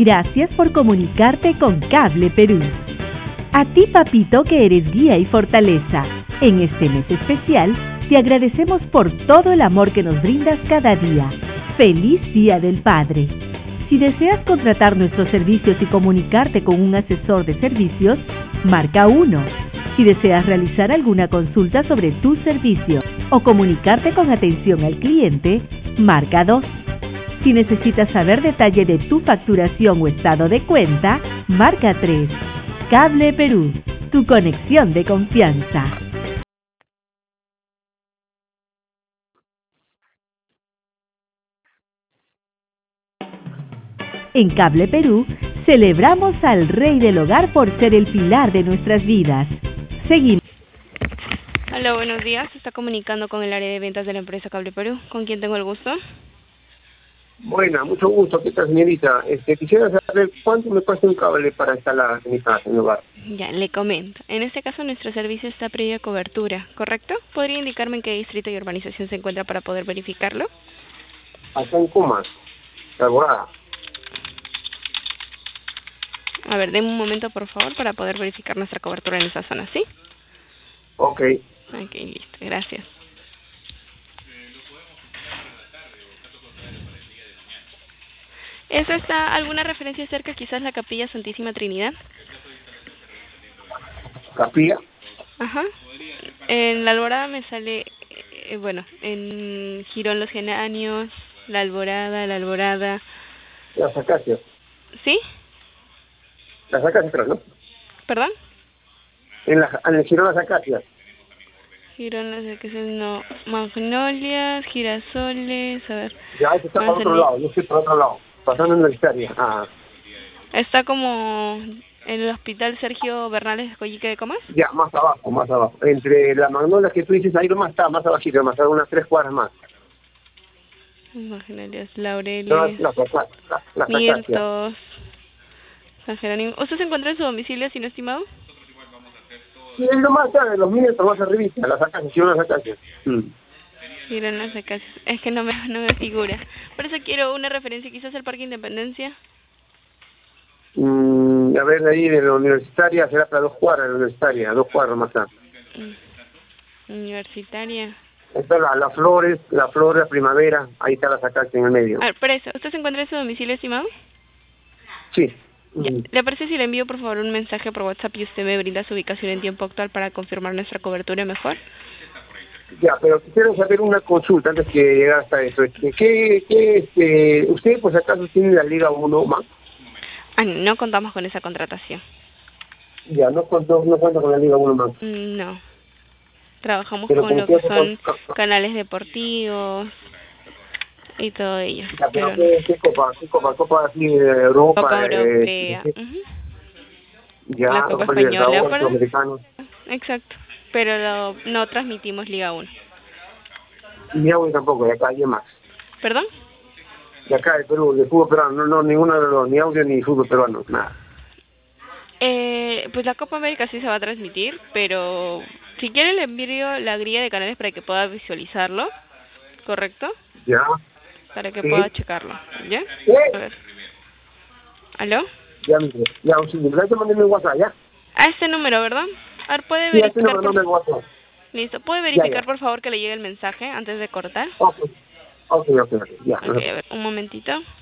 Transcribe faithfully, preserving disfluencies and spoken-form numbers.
Gracias por comunicarte con Cable Perú. A ti, papito, que eres guía y fortaleza. En este mes especial, te agradecemos por todo el amor que nos brindas cada día. ¡Feliz Día del Padre! Si deseas contratar nuestros servicios y comunicarte con un asesor de servicios, marca uno. Si deseas realizar alguna consulta sobre tu servicio o comunicarte con atención al cliente, marca dos. Si necesitas saber detalle de tu facturación o estado de cuenta, marca tres. Cable Perú, tu conexión de confianza. En Cable Perú, celebramos al Rey del Hogar por ser el pilar de nuestras vidas. Seguimos. Hola, buenos días. Se está comunicando con el área de ventas de la empresa Cable Perú. ¿Con quién tengo el gusto? Buena, mucho gusto. ¿Qué tal, señorita? Este, quisiera saber cuánto me cuesta un cable para instalar en mi casa, en mi hogar. Ya, le comento. En este caso, nuestro servicio está a previa cobertura, ¿correcto? ¿Podría indicarme en qué distrito y urbanización se encuentra para poder verificarlo? Acá en Cumas, La Alborada. A ver, denme un momento, por favor, para poder verificar nuestra cobertura en esa zona, ¿sí? Ok. Ok, listo. Gracias. ¿Eso está alguna referencia cerca, quizás la Capilla Santísima Trinidad? ¿Capilla? Ajá. En La Alborada me sale, eh, bueno, en Girón Los Geranios, La Alborada, La Alborada. Las acacias. ¿Sí? Las acacias, ¿no? ¿Perdón? En, la, en el Girón Las Acacias. Girón Las Acacias, no. Magnolias, girasoles, a ver. Ya, eso está por otro lado, yo estoy por otro lado. Pasando en la historia. Ah. Está como en el Hospital Sergio Bernales de Coyique de Comas. Ya, más abajo, más abajo. Entre las magnolias que tú dices, ahí nomás está, más abajito, más unas tres cuadras más. Magnolias, Laureles, las, las, las, las, las Mirtos, San Jerónimo. ¿Usted se encuentra en su domicilio, si no estimado? Sí, es nomás está, de los Mirtos más arribita, las acacias, Girón Las Acacias. Mm. Girón Las Acacias. Es que no me, no me figura. Por eso quiero una referencia, quizás el Parque Independencia. Mm, a ver, ahí de la universitaria será para dos cuadras, la universitaria, dos cuadras más acá. Universitaria. Está la, la flores, la flor, la primavera, ahí está las acacias en el medio. A ver, por eso, ¿usted se encuentra en su domicilio, estimado? Sí. Ya. Mm. ¿Le parece si le envío, por favor, un mensaje por WhatsApp y usted me brinda su ubicación en tiempo actual para confirmar nuestra cobertura mejor? Ya, pero quisiera saber una consulta antes que llegar hasta eso. Este, ¿qué, qué, este, ¿Usted, por si acaso, tiene la Liga uno más? Ah, no contamos con esa contratación. Ya, no, no, no cuenta con la Liga uno más. No. Trabajamos Pero con lo que que son canales deportivos y todo ello. Ya, pero, pero ¿qué, qué copa? ¿Qué copa? ¿Copa así de Europa? Copa eh, Europea. ¿sí? Uh-huh. Ya, La Copa Copa Española, Libertadores, americanos. Exacto. Pero lo, no transmitimos Liga uno. Y agua tampoco, de acá hay más. ¿Perdón? De acá, de Perú, de fútbol peruano, no, no, ninguno de los, ni audio ni fútbol peruano, nada. Eh, pues la Copa América sí se va a transmitir, pero si quiere le envío la grilla de canales para que pueda visualizarlo, ¿correcto? Ya. Para que ¿Sí? pueda checarlo, ¿ya? ¿Sí? A ver. ¿Aló? Ya, mire, ya, un segundo, ya te mandé mi WhatsApp, ¿ya? A este número, ¿verdad? A ver, ¿puede Sí, a este verificar número, por... no me WhatsApp. Listo, ¿puede Ya, verificar ya. por favor que le llegue el mensaje antes de cortar? Ok, ok, ok, ok, ya. Ok, a ver, un momentito.